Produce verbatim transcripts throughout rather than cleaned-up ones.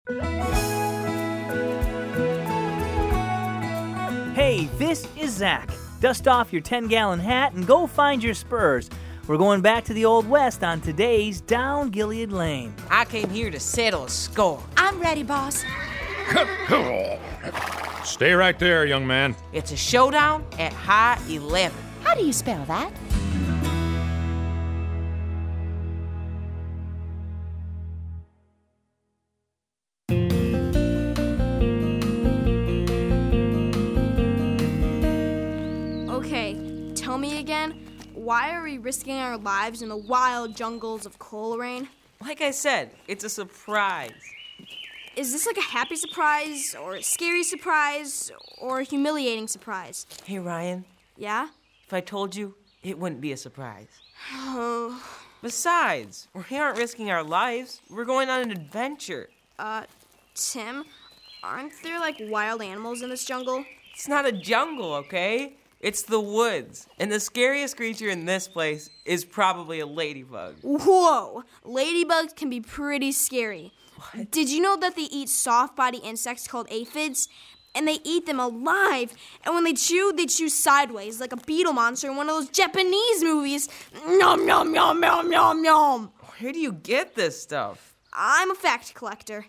Hey, this is Zach. Dust off your ten-gallon hat and go find your spurs. We're going back to the Old West on today's Down Gilead Lane. I came here to settle a score. I'm ready, boss. Stay right there, young man. It's a showdown at high eleven. How do you spell that? Okay, tell me again, why are we risking our lives in the wild jungles of Coleraine? Like I said, it's a surprise. Is this like a happy surprise, or a scary surprise, or a humiliating surprise? Hey, Ryan, Yeah? if I told you, it wouldn't be a surprise. Oh, Besides, we aren't risking our lives. We're going on an adventure. uh, Tim, aren't there like wild animals in this jungle? It's not a jungle, okay? It's the woods. And the scariest creature in this place is probably a ladybug. Whoa! Ladybugs can be pretty scary. What? Did you know that they eat soft-body insects called aphids? And they eat them alive. And when they chew, they chew sideways, like a beetle monster in one of those Japanese movies. Nom, nom, nom, nom, nom, nom. Where do you get this stuff? I'm a fact collector.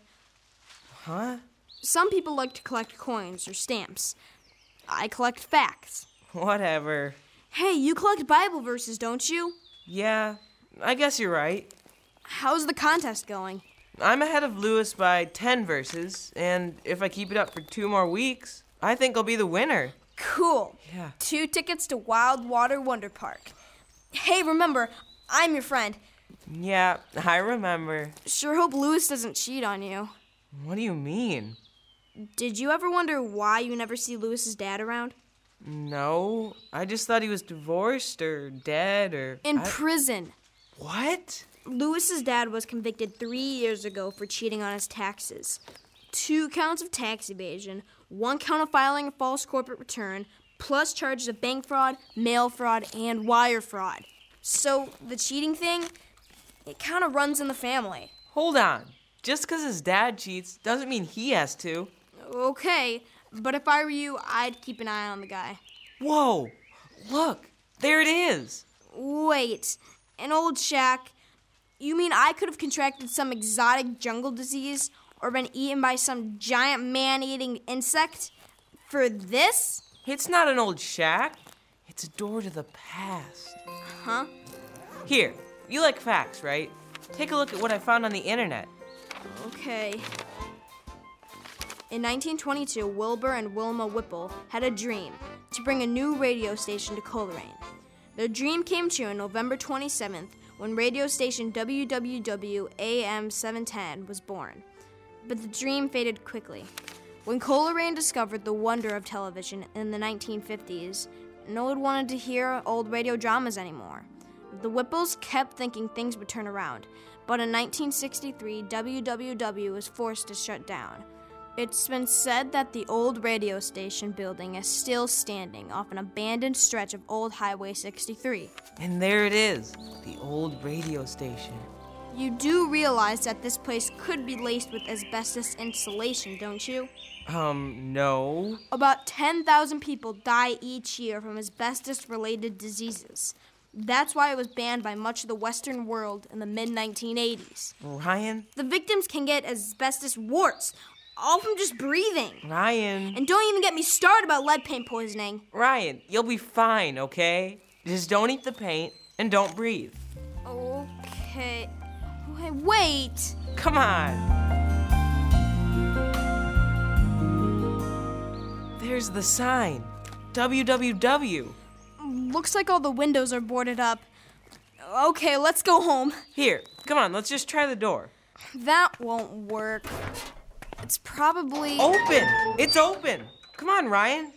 Huh? Some people like to collect coins or stamps. I collect facts. Whatever. Hey, you collect Bible verses, don't you? Yeah, I guess you're right. How's the contest going? I'm ahead of Lewis by ten verses, and if I keep it up for two more weeks, I think I'll be the winner. Cool. Yeah. Two tickets to Wild Water Wonder Park. Hey, remember, I'm your friend. Yeah, I remember. Sure hope Lewis doesn't cheat on you. What do you mean? Did you ever wonder why you never see Lewis's dad around? No, I just thought he was divorced or dead or... In I- prison. What? Lewis's dad was convicted three years ago for cheating on his taxes. Two counts of tax evasion, one count of filing a false corporate return, plus charges of bank fraud, mail fraud, and wire fraud. So the cheating thing, it kind of runs in the family. Hold on. Just because his dad cheats doesn't mean he has to. Okay, but if I were you, I'd keep an eye on the guy. Whoa! Look! There it is! Wait, an old shack? You mean I could have contracted some exotic jungle disease or been eaten by some giant man-eating insect for this? It's not an old shack. It's a door to the past. Huh? Here, you like facts, right? Take a look at what I found on the internet. Okay. In nineteen twenty-two, Wilbur and Wilma Whipple had a dream to bring a new radio station to Coleraine. Their dream came true on November twenty-seventh when radio station W W W A M seven ten was born. But the dream faded quickly. When Coleraine discovered the wonder of television in the nineteen fifties, no one wanted to hear old radio dramas anymore. The Whipples kept thinking things would turn around, but in nineteen sixty-three, W W W was forced to shut down. It's been said that the old radio station building is still standing off an abandoned stretch of old Highway sixty-three. And there it is, the old radio station. You do realize that this place could be laced with asbestos insulation, don't you? Um, no. About ten thousand people die each year from asbestos-related diseases. That's why it was banned by much of the Western world in the mid nineteen eighties. Ryan? The victims can get asbestos warts, all from just breathing. Ryan? And don't even get me started about lead paint poisoning. Ryan, you'll be fine, okay? Just don't eat the paint and don't breathe. Okay. Wait, wait. Come on. There's the sign. W W W. Looks like all the windows are boarded up. Okay, let's go home. Here, come on, let's just try the door. That won't work. It's probably... Open! It's open! Come on, Ryan.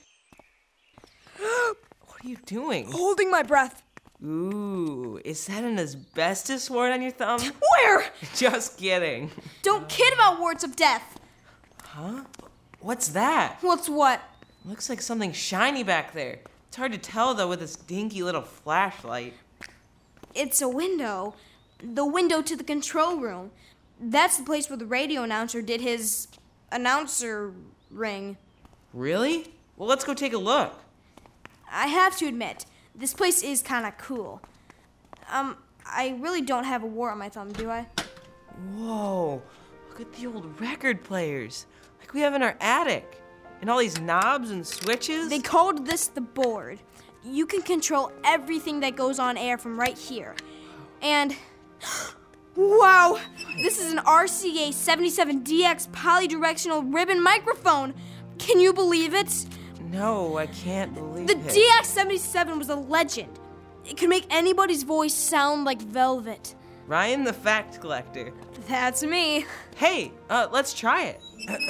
What are you doing? Holding my breath. Ooh, is that an asbestos wart on your thumb? Where? Just kidding. Don't kid about warts of death. Huh? What's that? What's what? Looks like something shiny back there. It's hard to tell, though, with this dinky little flashlight. It's a window. The window to the control room. That's the place where the radio announcer did his announcer ring. Really? Well, let's go take a look. I have to admit, this place is kind of cool. Um, I really don't have a war on my thumb, do I? Whoa, look at the old record players, like we have in our attic. And all these knobs and switches. They called this the board. You can control everything that goes on air from right here. And, wow, this is an R C A seventy-seven D X polydirectional ribbon microphone. Can you believe it? No, I can't believe The it. D X seventy-seven was a legend. It could make anybody's voice sound like velvet. Ryan the fact collector. That's me. Hey, uh, let's try it.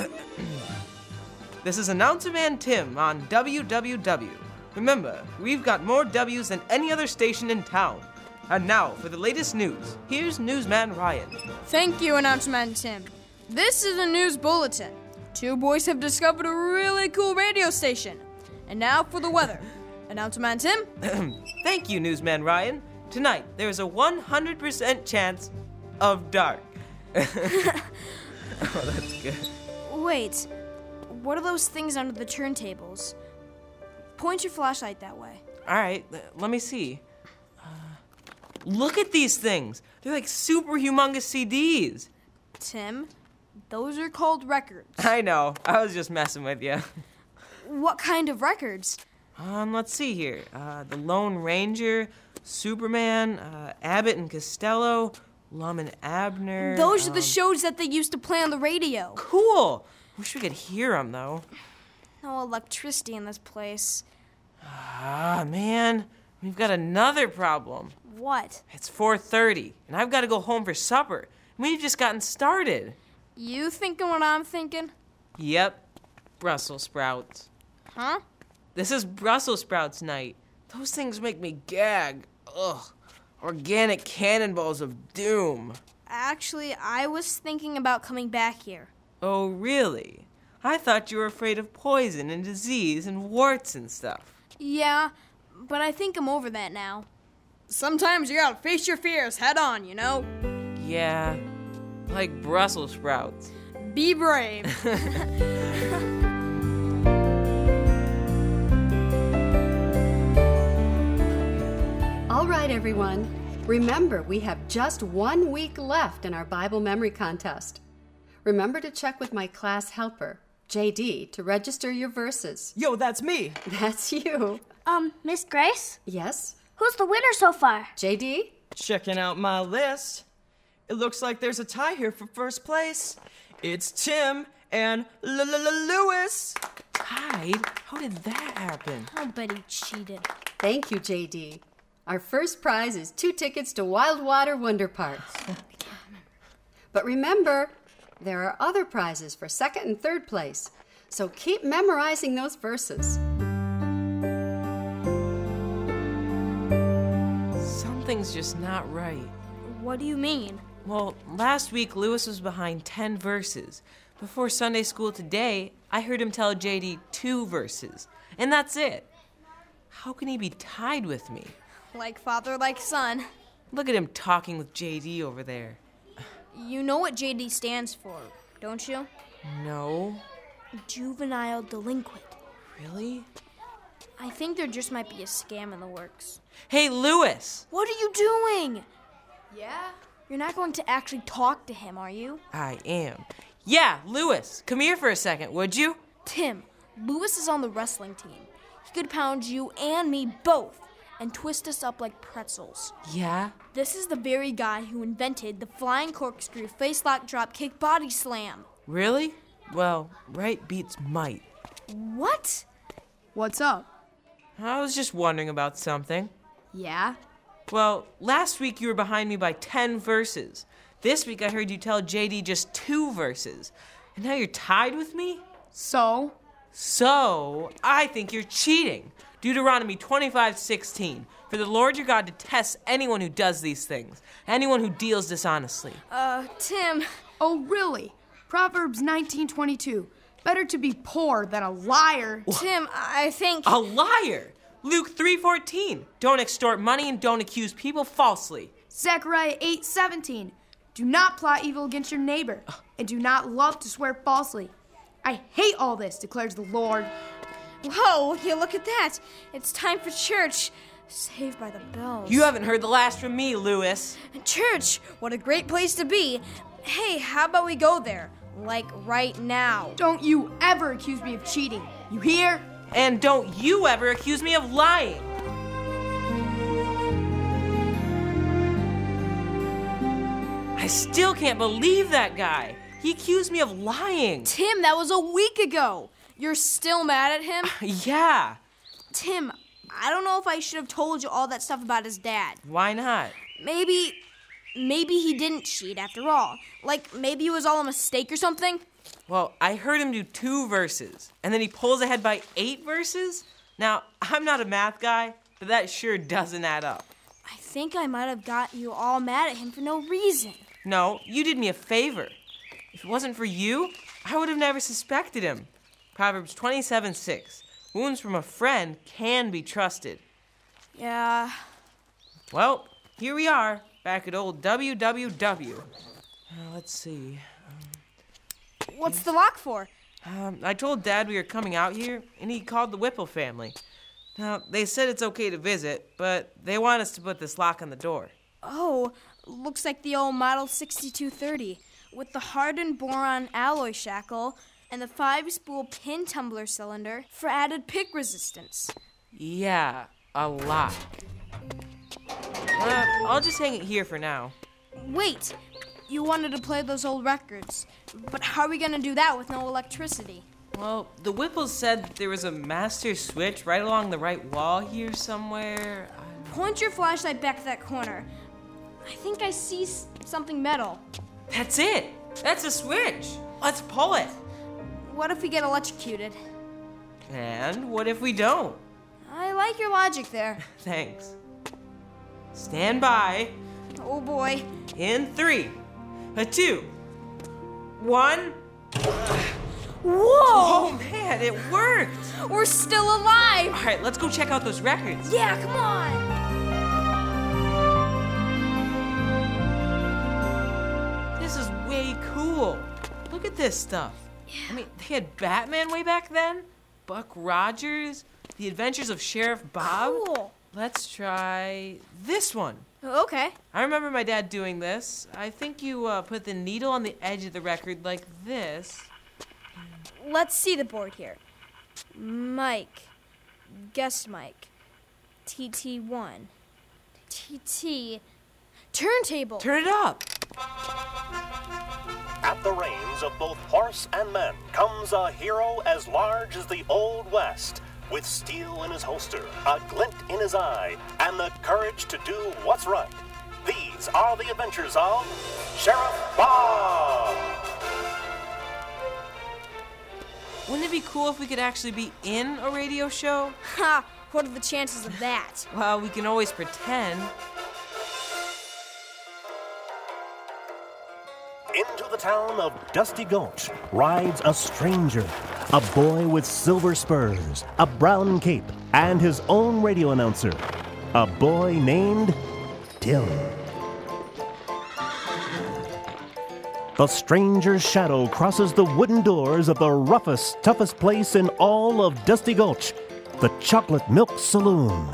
This is Announcer Man Tim on W W W. Remember, we've got more W's than any other station in town. And now, for the latest news, here's Newsman Ryan. Thank you, Announcer Tim. This is a news bulletin. Two boys have discovered a really cool radio station. And now for the weather. Announcer Tim? Thank you, Newsman Ryan. Tonight, there is a one hundred percent chance of dark. Oh, that's good. Wait, what are those things under the turntables? Point your flashlight that way. All right, l- let me see. Uh, look at these things. They're like super humongous C Ds. Tim, those are called records. I know. I was just messing with you. What kind of records? Um, let's see here. Uh, the Lone Ranger, Superman, uh, Abbott and Costello, Lum and Abner. Those are um, the shows that they used to play on the radio. Cool. Wish we could hear them, though. No electricity in this place. Ah, man. We've got another problem. What? It's four thirty, and I've got to go home for supper. We've just gotten started. You thinking what I'm thinking? Yep. Brussels sprouts. Huh? This is Brussels sprouts night. Those things make me gag. Ugh. Organic cannonballs of doom. Actually, I was thinking about coming back here. Oh, really? I thought you were afraid of poison and disease and warts and stuff. Yeah, but I think I'm over that now. Sometimes you gotta face your fears head on, you know? Yeah, like Brussels sprouts. Be brave. All right, everyone. Remember, we have just one week left in our Bible memory contest. Remember to check with my class helper, J D, to register your verses. Yo, that's me. That's you. Um, Miss Grace? Yes? Who's the winner so far? J D? Checking out my list. It looks like there's a tie here for first place. It's Tim and Lewis. Tied? How did that happen? I'll bet he cheated. Thank you, J D. Our first prize is two tickets to Wildwater Wonder Parks. But remember, there are other prizes for second and third place, so keep memorizing those verses. Something's just not right. What do you mean? Well, last week Lewis was behind ten verses. Before Sunday school today, I heard him tell J D two verses. And that's it. How can he be tied with me? Like father, like son. Look at him talking with J D over there. You know what J D stands for, don't you? No. Juvenile delinquent. Really? I think there just might be a scam in the works. Hey, Lewis! What are you doing? Yeah? You're not going to actually talk to him, are you? I am. Yeah, Lewis, come here for a second, would you? Tim, Lewis is on the wrestling team. He could pound you and me both and twist us up like pretzels. Yeah? This is the very guy who invented the flying corkscrew face-lock drop kick body slam. Really? Well, right beats might. What? What's up? I was just wondering about something. Yeah? Well, last week you were behind me by ten verses. This week I heard you tell J D just two verses. And now you're tied with me? So? So, I think you're cheating. Deuteronomy twenty-five sixteen. For the Lord your God detests anyone who does these things, anyone who deals dishonestly. Uh, Tim. Oh, really? Proverbs nineteen twenty-two. Better to be poor than a liar. Tim, I think... A liar! Luke three fourteen. Don't extort money and don't accuse people falsely. Zechariah eight seventeen. Do not plot evil against your neighbor, and do not love to swear falsely. I hate all this, declares the Lord. Whoa, will you look at that? It's time for church. Saved by the Bells. You haven't heard the last from me, Lewis. Church, what a great place to be. Hey, how about we go there? Like right now. Don't you ever accuse me of cheating. You hear? And don't you ever accuse me of lying. I still can't believe that guy. He accused me of lying. Tim, that was a week ago. You're still mad at him? Yeah. Tim, I don't know if I should have told you all that stuff about his dad. Why not? Maybe, maybe he didn't cheat after all. Like, maybe it was all a mistake or something. Well, I heard him do two verses, and then he pulls ahead by eight verses? Now, I'm not a math guy, but that sure doesn't add up. I think I might have got you all mad at him for no reason. No, you did me a favor. If it wasn't for you, I would have never suspected him. Proverbs twenty-seven six. Wounds from a friend can be trusted. Yeah. Well, here we are, back at old W W W. Uh, let's see. Um, What's the lock for? Um, I told Dad we were coming out here, and he called the Whipple family. Now, they said it's okay to visit, but they want us to put this lock on the door. Oh, looks like the old Model sixty-two thirty with the hardened boron alloy shackle and the five-spool pin tumbler cylinder for added pick resistance. Yeah, a lot. Uh, I'll just hang it here for now. Wait, you wanted to play those old records, but how are we going to do that with no electricity? Well, the Whipples said there was a master switch right along the right wall here somewhere. Point your flashlight back to that corner. I think I see s- something metal. That's it. That's a switch. Let's pull it. What if we get electrocuted? And what if we don't? I like your logic there. Thanks. Stand by. Oh boy. In three, a two, one. Whoa! Oh man, it worked. We're still alive. All right, let's go check out those records. Yeah, come on. This is way cool. Look at this stuff. Yeah. I mean, they had Batman way back then, Buck Rogers, The Adventures of Sheriff Bob. Cool. Let's try this one. Okay. I remember my dad doing this. I think you uh, put the needle on the edge of the record like this. Let's see the board here. Mike. Guest mic. T T one. T T. Turntable. Turn it up. At the reins of both horse and men comes a hero as large as the Old West, with steel in his holster, a glint in his eye, and the courage to do what's right. These are the adventures of Sheriff Bob. Wouldn't it be cool if we could actually be in a radio show? Ha! What are the chances of that? Well, we can always pretend. Into the town of Dusty Gulch rides a stranger, a boy with silver spurs, a brown cape, and his own radio announcer, a boy named Tim. The stranger's shadow crosses the wooden doors of the roughest, toughest place in all of Dusty Gulch, the Chocolate Milk Saloon.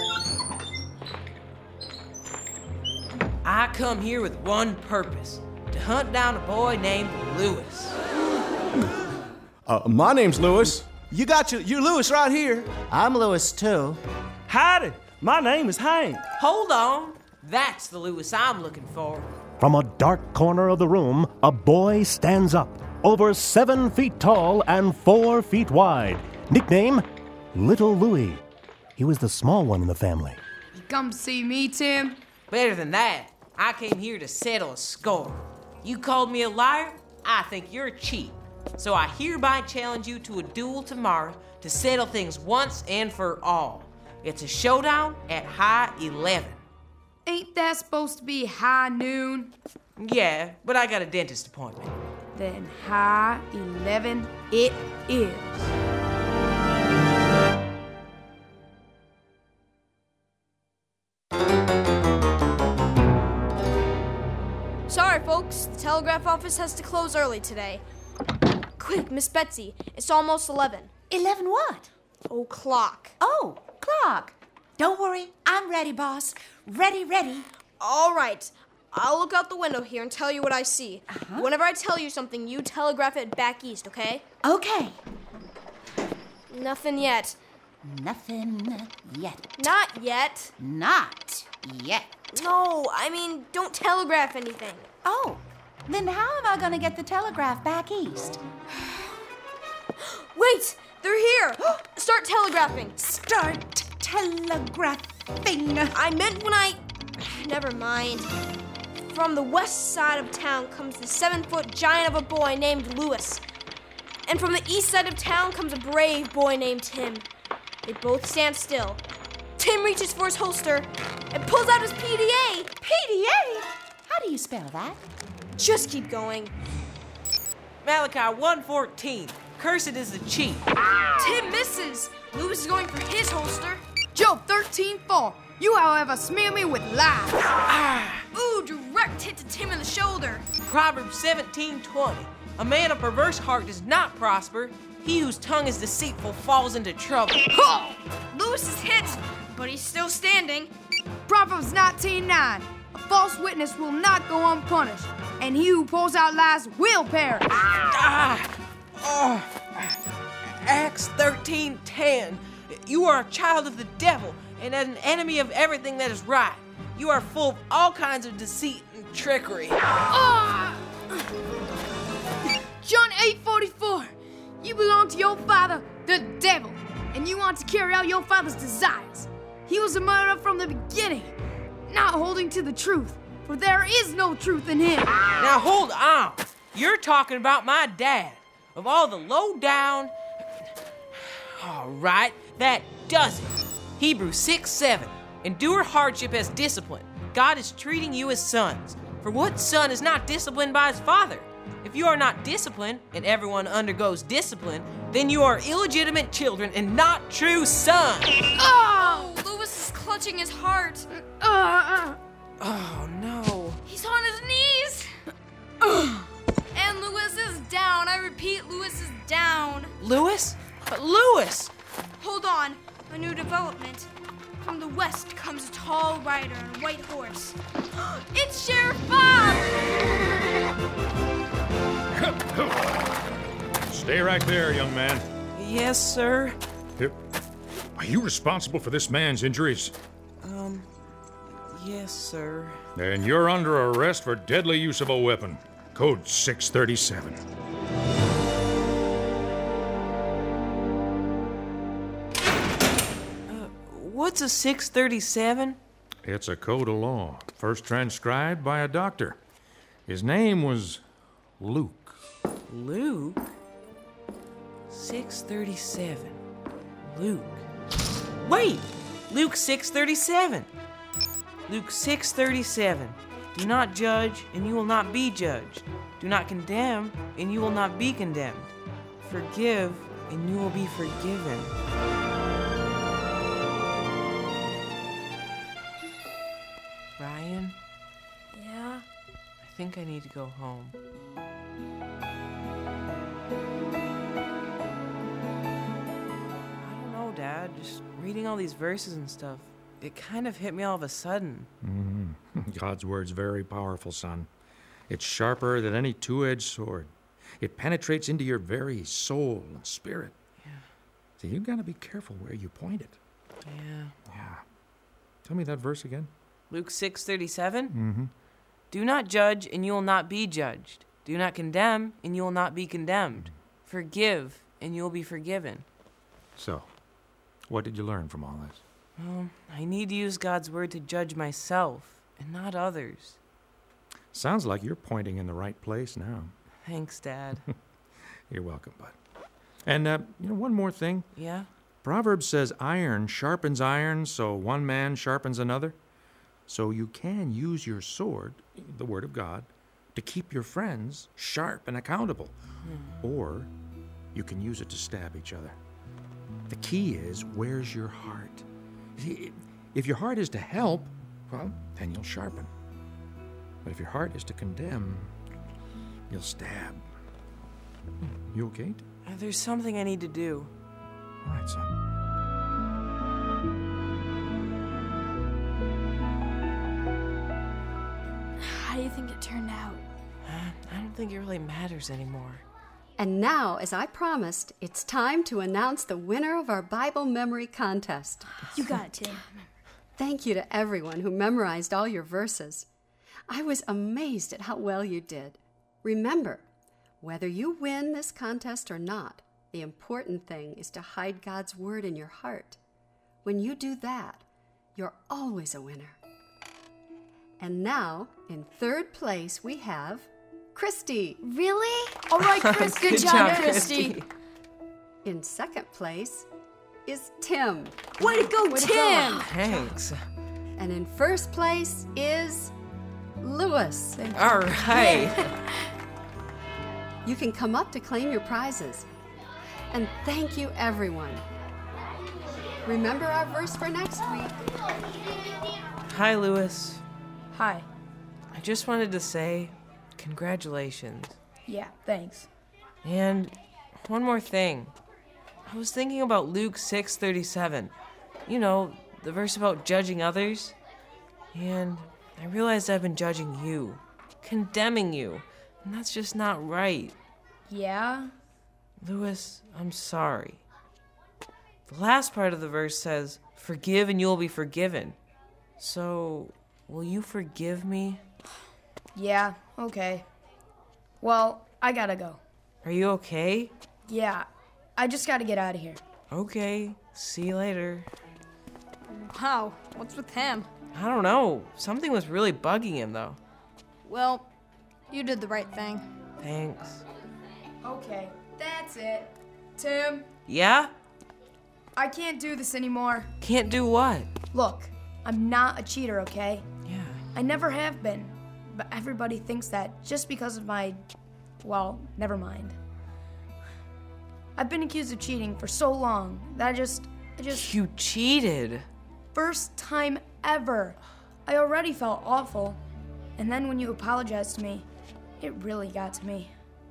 I come here with one purpose. To hunt down a boy named Lewis. Uh, my name's Lewis. You got your, you're Lewis right here. I'm Lewis, too. Howdy, my name is Hank. Hold on. That's the Lewis I'm looking for. From a dark corner of the room, a boy stands up, over seven feet tall and four feet wide. Nickname, Little Louie. He was the small one in the family. You come see me, Tim? Better than that. I came here to settle a score. You called me a liar? I think you're a cheat. So I hereby challenge you to a duel tomorrow to settle things once and for all. It's a showdown at high eleven. Ain't that supposed to be high noon? Yeah, but I got a dentist appointment. Then high eleven it is. Sorry, folks. folks. The telegraph office has to close early today. Quick, Miss Betsy. It's almost eleven. Eleven what? Oh, clock. Oh, clock. Don't worry. I'm ready, boss. Ready, ready. All right. I'll look out the window here and tell you what I see. Uh-huh. Whenever I tell you something, you telegraph it back east, okay? Okay. Nothing yet. Nothing yet. Not yet. Not yet. No, I mean, don't telegraph anything. Oh, then how am I going to get the telegraph back east? Wait! They're here! Start telegraphing. Start telegraphing. I meant when I... Never mind. From the west side of town comes the seven-foot giant of a boy named Lewis. And from the east side of town comes a brave boy named Tim. They both stand still. Tim reaches for his holster and pulls out his P D A. P D A? How do you spell that? Just keep going. Malachi one fourteen. Cursed is the cheat. Tim misses. Lewis is going for his holster. Job thirteen four. You, however, smear me with lies. Ah. Ooh, direct hit to Tim in the shoulder. Proverbs seventeen twenty. A man of perverse heart does not prosper. He whose tongue is deceitful falls into trouble. Oh! Lewis is hit, but he's still standing. Proverbs nineteen nine. A false witness will not go unpunished, and he who pours out lies will perish. Ah! Oh. Acts thirteen ten. You are a child of the devil and an enemy of everything that is right. You are full of all kinds of deceit and trickery. Oh. John eight forty-four. You belong to your father, the devil, and you want to carry out your father's desires. He was a murderer from the beginning, not holding to the truth, for there is no truth in him. Now hold on. You're talking about my dad. Of all the low down... All right, that does it. Hebrews six seven. Endure hardship as discipline. God is treating you as sons. For what son is not disciplined by his father? If you are not disciplined, and everyone undergoes discipline, then you are illegitimate children and not true sons. Oh! Lewis is clutching his heart. Uh, uh. Oh, no. He's on his knees. And Lewis is down. I repeat, Lewis is down. Lewis? But Lewis! Hold on. A new development. From the west comes a tall rider on a white horse. It's Sheriff Bob! Stay right there, young man. Yes, sir. Here. Are you responsible for this man's injuries? Um, yes, sir. Then you're under arrest for deadly use of a weapon. Code six thirty-seven. Uh, what's a six thirty-seven? It's a code of law, first transcribed by a doctor. His name was Luke. Luke? six thirty-seven. Luke. Wait! Luke six thirty-seven. Luke six thirty-seven. Do not judge, and you will not be judged. Do not condemn, and you will not be condemned. Forgive, and you will be forgiven. Ryan? Yeah? I think I need to go home. I don't know, Dad. Just reading all these verses and stuff, it kind of hit me all of a sudden. Mm-hmm. God's word's very powerful, son. It's sharper than any two-edged sword. It penetrates into your very soul and spirit. Yeah. So you gotta be careful where you point it. Yeah. Yeah. Tell me that verse again. Luke six thirty-seven? Mm-hmm. Do not judge, and you will not be judged. Do not condemn, and you will not be condemned. Mm-hmm. Forgive, and you will be forgiven. So, what did you learn from all this? Well, I need to use God's word to judge myself, and not others. Sounds like you're pointing in the right place now. Thanks, Dad. You're welcome, bud. And, uh, you know, one more thing. Yeah? Proverbs says iron sharpens iron, so one man sharpens another. So you can use your sword, the word of God, to keep your friends sharp and accountable. Hmm. Or you can use it to stab each other. The key is, where's your heart? See, if your heart is to help, well, then you'll sharpen. But if your heart is to condemn, you'll stab. You okay? Uh, There's something I need to do. All right, son. How do you think it turned out? Uh, I don't think it really matters anymore. And now, as I promised, it's time to announce the winner of our Bible memory contest. You got it, Tim. Thank you to everyone who memorized all your verses. I was amazed at how well you did. Remember, whether you win this contest or not, the important thing is to hide God's word in your heart. When you do that, you're always a winner. And now, in third place, we have Christy. Really? All right, Chris. Good, Good job, job, Christy. Christy. In second place is Tim. Way to go, Way to Tim. go. Thanks. And in first place is Lewis. All right. You can come up to claim your prizes. And thank you, everyone. Remember our verse for next week. Hi, Lewis. Hi. I just wanted to say congratulations. Yeah, thanks. And one more thing. I was thinking about Luke six thirty-seven. You know, the verse about judging others. And I realized I've been judging you, condemning you, and that's just not right. Yeah? Lewis, I'm sorry. The last part of the verse says, forgive and you'll be forgiven. So, will you forgive me? Yeah, okay. Well, I gotta go. Are you okay? Yeah, I just gotta get out of here. Okay, see you later. Wow, what's with him? I don't know. Something was really bugging him, though. Well, you did the right thing. Thanks. Okay, that's it. Tim, Yeah? I can't do this anymore. Can't do what? Look, I'm not a cheater, okay? Yeah. I never have been. But everybody thinks that just because of my... Well, never mind. I've been accused of cheating for so long that I just... I just... You cheated. First time ever. I already felt awful. And then when you apologized to me, it really got to me.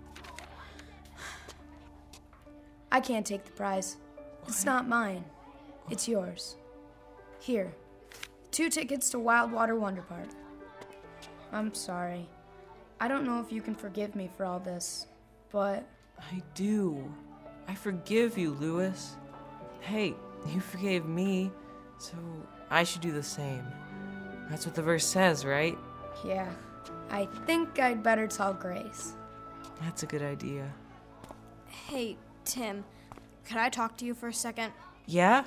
I can't take the prize. It's not mine. It's yours. Here. Two tickets to Wildwater Wonder Park. I'm sorry. I don't know if you can forgive me for all this, but... I do. I forgive you, Lewis. Hey, you forgave me, so I should do the same. That's what the verse says, right? Yeah. I think I'd better tell Grace. That's a good idea. Hey, Tim, could I talk to you for a second? Yeah?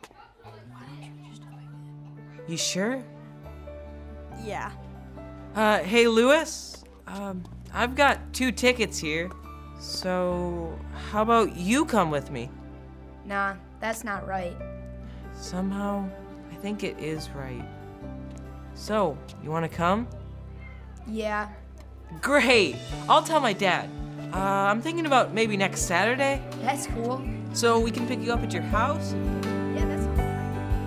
You sure? Yeah. Uh, hey, Lewis? Um, I've got two tickets here. So, how about you come with me? Nah, that's not right. Somehow, I think it is right. So, you want to come? Yeah. Great! I'll tell my dad. Uh, I'm thinking about maybe next Saturday. That's cool. So we can pick you up at your house? Yeah, that's all right.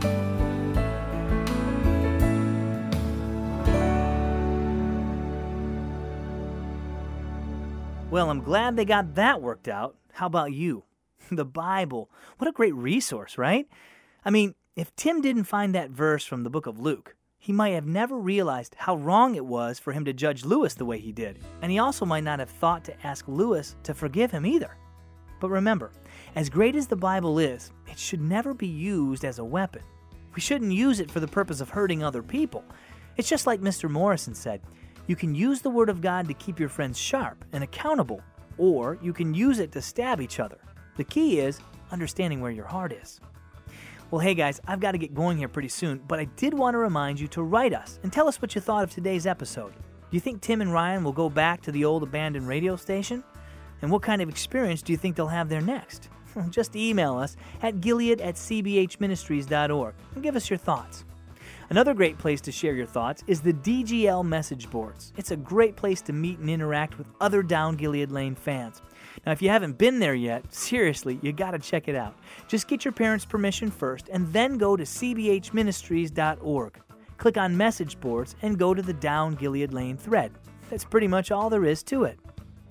Well, I'm glad they got that worked out. How about you? The Bible. What a great resource, right? I mean, if Tim didn't find that verse from the book of Luke, he might have never realized how wrong it was for him to judge Lewis the way he did. And he also might not have thought to ask Lewis to forgive him either. But remember, as great as the Bible is, it should never be used as a weapon. We shouldn't use it for the purpose of hurting other people. It's just like Mister Morrison said, you can use the Word of God to keep your friends sharp and accountable, or you can use it to stab each other. The key is understanding where your heart is. Well, hey guys, I've got to get going here pretty soon, but I did want to remind you to write us and tell us what you thought of today's episode. Do you think Tim and Ryan will go back to the old abandoned radio station? And what kind of experience do you think they'll have there next? Just email us at gilead at c b h ministries dot org and give us your thoughts. Another great place to share your thoughts is the D G L message boards. It's a great place to meet and interact with other Down Gilead Lane fans. Now, if you haven't been there yet, seriously, you got to check it out. Just get your parents' permission first and then go to c b h ministries dot org. Click on message boards and go to the Down Gilead Lane thread. That's pretty much all there is to it.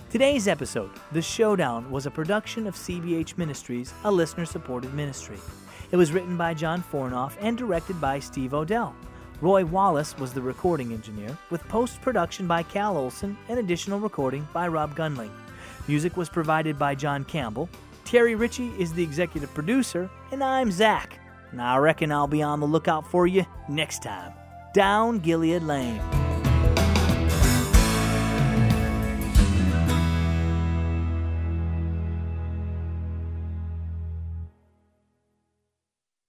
Today's episode, The Showdown, was a production of C B H Ministries, a listener-supported ministry. It was written by John Fornoff and directed by Steve Odell. Roy Wallace was the recording engineer, with post-production by Cal Olson and additional recording by Rob Gunling. Music was provided by John Campbell. Terry Ritchie is the executive producer, and I'm Zach. And I reckon I'll be on the lookout for you next time. Down Gilead Lane.